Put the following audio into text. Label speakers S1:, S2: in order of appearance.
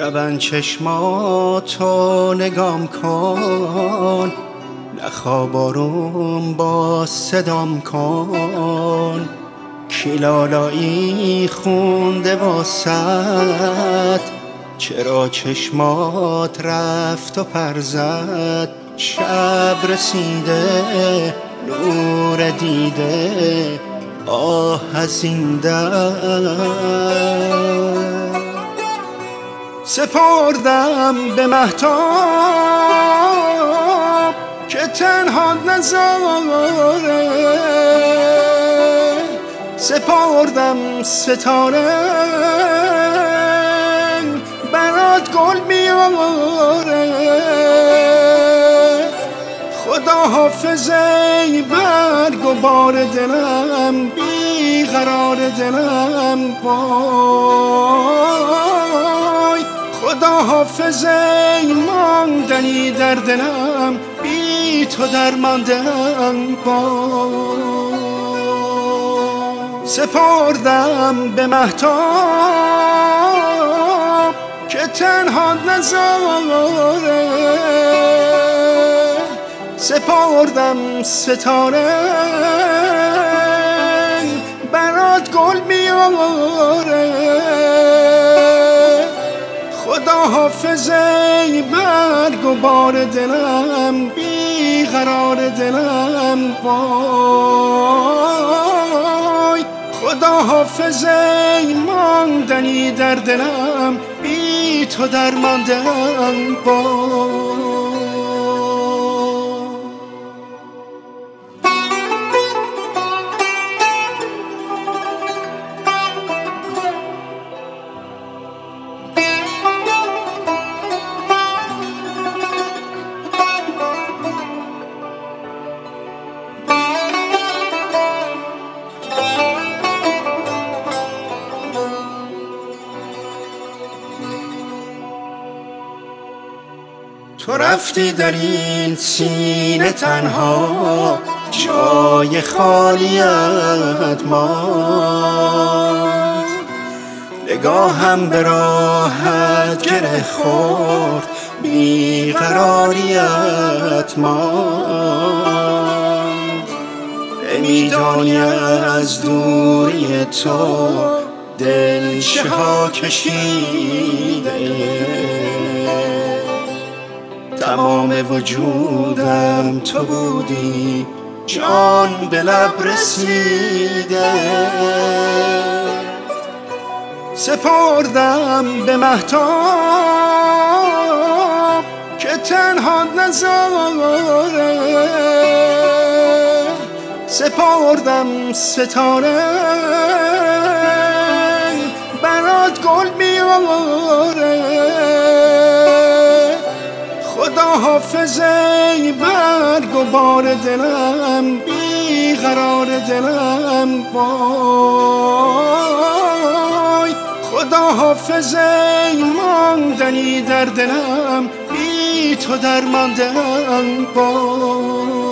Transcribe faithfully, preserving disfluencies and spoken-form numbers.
S1: ببند چشماتو نگام کن، نخواب آروم با صدام کن. کیلالایی خونده واسد، چرا چشمات رفت و پر زد؟ شب رسیده نور دیده، آه از این درد. سپردم به مهتاب که تنها نذاره، سپردم ستاره برات گل میاره. خدا حافظه برگ و بار دلم، بی قرار دلم وای. خدا حافظه ماندنی در دلم، بی تو درماندم وای. سپردم به مهتاب که تنها نذاره، سپردم ستاره برات گل میاره. خدا حافظه برگ و بار دلم، بی قرار دلم وای. خدا حافظه ماندنی در دلم، بی تو درماندم وای. تو رفتی در این سینه تنها، جای خالیت ماند. نگاهم به راحت گره خورد، بیقراریت ماند. نمیدانی از دوری تو دل چه ها کشیده، تمام وجودم تو بودی، جان به لب رسیده. سپردم به مهتاب که تنها نذاره، سپردم ستاره برات گل میاره. خدا حافظه برگ و بار دلم، بی قرار دلم وای. خدا حافظه ماندنی در دلم، بی تو درماندم وای.